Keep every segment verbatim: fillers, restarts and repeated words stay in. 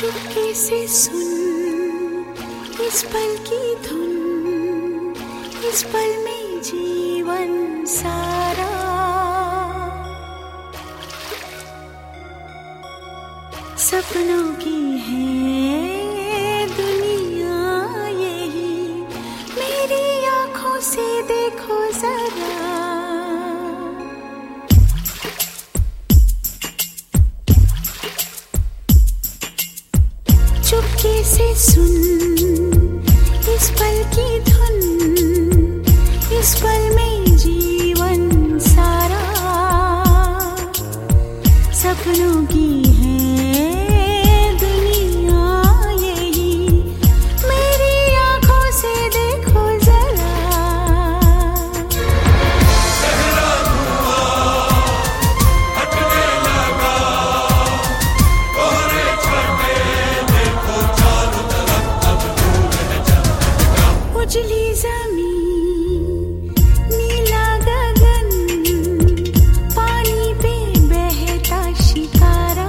चुपके से सुन इस पल की धुन, इस पल में जीवन सारा। सपनों की है दुनिया यही, मेरी आँखों से देखो जरा। चुपके से सुन इस पल की धुन, इस पल में जीवन सारा। सपनों की है दुनिया यही, मेरी आँखों से देखो जरा। गहरा धुआं हटने लगा, कोहरे छाटे देखो चारों तरफ, अब दूर है चमकता। उजली ज़मीं, नीला गगन, पानी पे बहता शिकारा।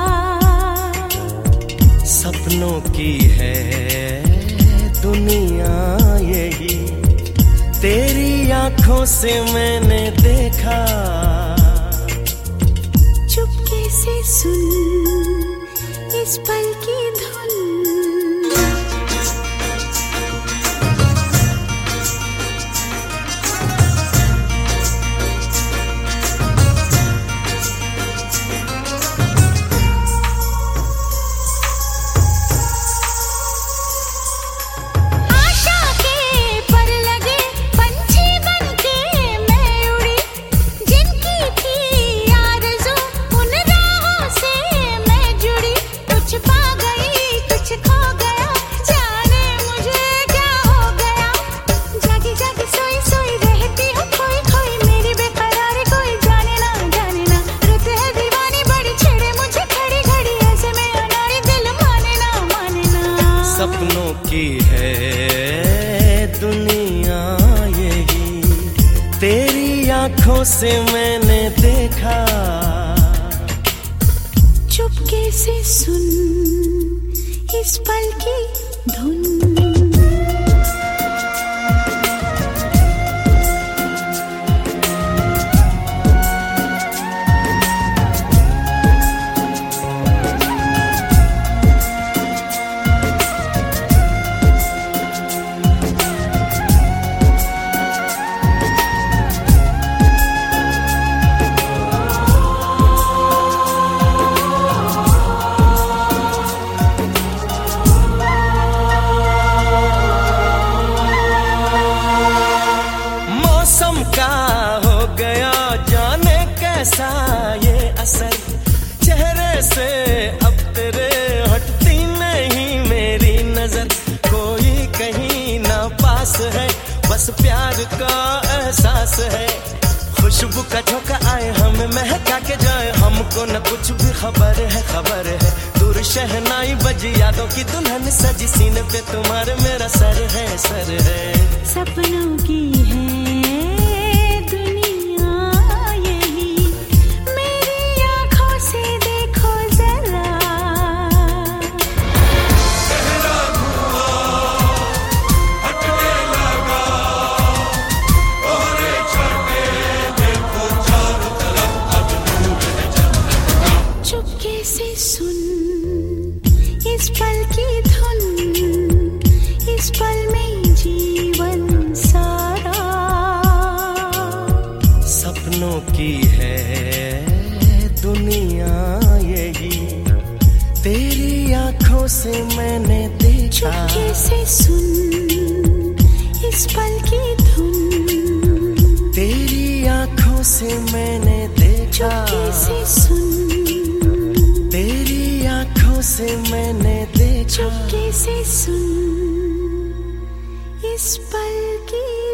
सपनों की है दुनिया यही, तेरी आंखों से मैंने देखा। चुपके से सुन इस पल की धुन। आशा के पर लगे पंछी बनके मैं उड़ी, जिनकी थी आरज़ू उन राहों से मैं जुड़ी। कुछ पा गई कुछ खो गया, जाने मुझे क्या हो गया। जागी जागी सोई सोई रहती हूँ खोई खोई, मेरी बेकरारी कोई जाने ना जाने ना। रुत है दीवानी बड़ी छेड़े मुझे खड़ी खड़ी, ऐसे में अनाड़ी दिल माने ना माने ना। सपनों की है दुनिया यही, तेरी आंखों से मैंने देखा। चुपके से सुन इस पल की धुन। मौसम का हो गया जाने कैसा ये असर, चेहरे से अब तेरे हटती नहीं मेरी नजर। कोई कहीं ना पास है, बस प्यार का एहसास है। खुशबू का झोंका आए हमें महका के जाए, हमको न कुछ भी खबर है खबर है। दूर शहनाई बजी यादों की दुल्हन सजी, सीने पे तुम्हारे मेरा सर है सर है। सपनों की है दुनिया यही, मेरी आँखों से देखो जरा। गहरा धुआं हटने लगा, कोहरे छाटे देखो चारों तरफ, अब दूर है चमकता। चुपके से सुन इस पल की धुन, इस पल में जीवन सारा। सपनों की है दुनिया यही, तेरी आंखों से मैंने देखा। चुपके से सुन इस पल की धुन, तेरी आंखों से मैंने देखा। चुपके से सुन, तेरी आंखों से मैंने देखा। चुपके से सुन इस पल की